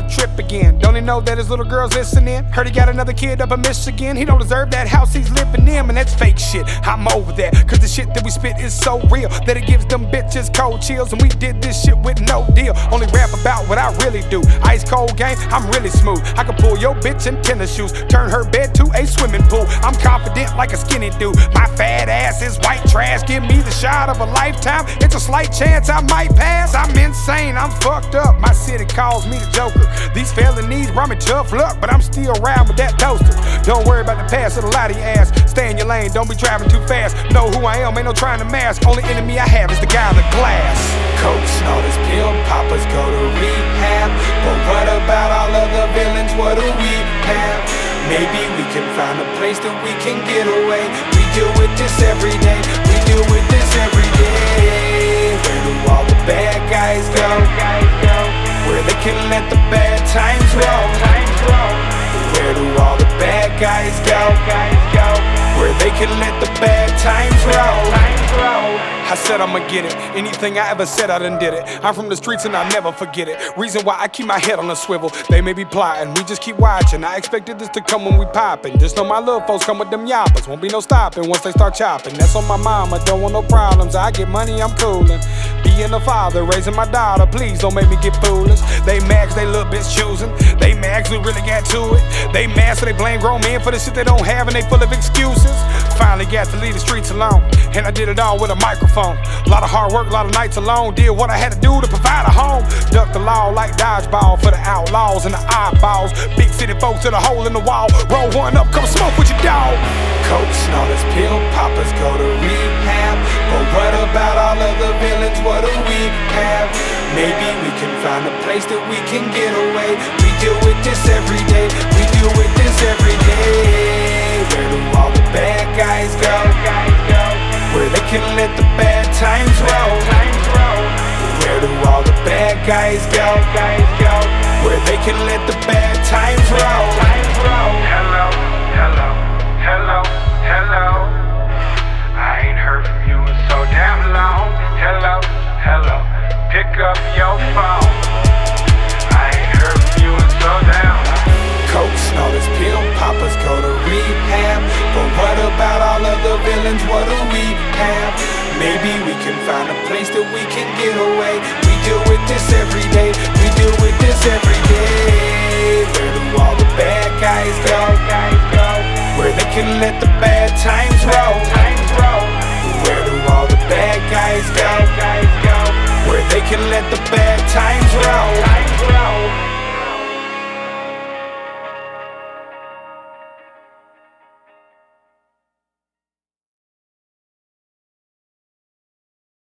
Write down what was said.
trip again. Don't he know that his little girl's listening? Heard he got another kid up in Michigan. He don't deserve that house he's living in, and that's fake shit. I'm over that, cause the shit that we spit is so real that it gives them bitches cold chills. And we did this shit with no deal. Only rap about what I really do. Ice cold game, I'm really smooth. I can pull your bitch in tennis shoes, turn her bed to a swimming pool. I'm confident like a skinny dude. My fat ass is white trash. Give me the shot of a lifetime. It's a slight chance I might pass. I'm insane, I'm fucked up. My city calls me the Joker. These felonies brought me tough luck, but I'm still riding with that toaster. Don't worry about the past, it'll lie to your ass. Stay in your lane, don't be driving too fast. Know who I am, ain't no trying to mask. Only enemy I have is the guy in the glass. Coke snorters, pill poppers go to rehab. But what about all of the villains? What do we have? Maybe we can find a place that we can get away. We deal with this every day. We deal with this every day. Where do all the bad guys go? Where they can let the bad times roll. Where do all the bad guys go? Where they can let the bad times roll. I said I'ma get it. Anything I ever said, I done did it. I'm from the streets and I never forget it. Reason why I keep my head on a swivel. They may be plotting, we just keep watching. I expected this to come when we poppin'. Just know my little folks come with them yappers. Won't be no stopping once they start chopping. That's on my mama, don't want no problems. I get money, I'm coolin'. Being a father, raising my daughter, please don't make me get foolish. They mags, they little bitch choosing. They mags, we really got to it. They mad so they blame grown men for the shit they don't have and they full of excuses. Finally got to leave the streets alone, and I did it all with a microphone. A lot of hard work, a lot of nights alone. Did what I had to do to provide a home. Duck the law like dodgeball for the outlaws and the eyeballs. Big city folks to the hole in the wall. Roll one up, come smoke with your dog. Coke snorters, pill poppers go to rehab. But what about all of the villains? What do we have? Maybe we can find a place that we can get away. We deal with this every day. We deal with this every day. Where do all the bad guys go? Where they can let the bad times roll. Where do all the bad guys go? Where they can let the bad times roll. Hello, hello, hello, hello. I ain't heard from you in so damn long. Hello, hello, pick up your phone. I ain't heard from you in so damn long. Coke snorters, pill poppers go to rehab. But what about all of the villains? What do we have? Maybe we can find a place that we can get away. We deal with this every day. We deal with this every day. Where do all the bad guys go? Where they can let the bad times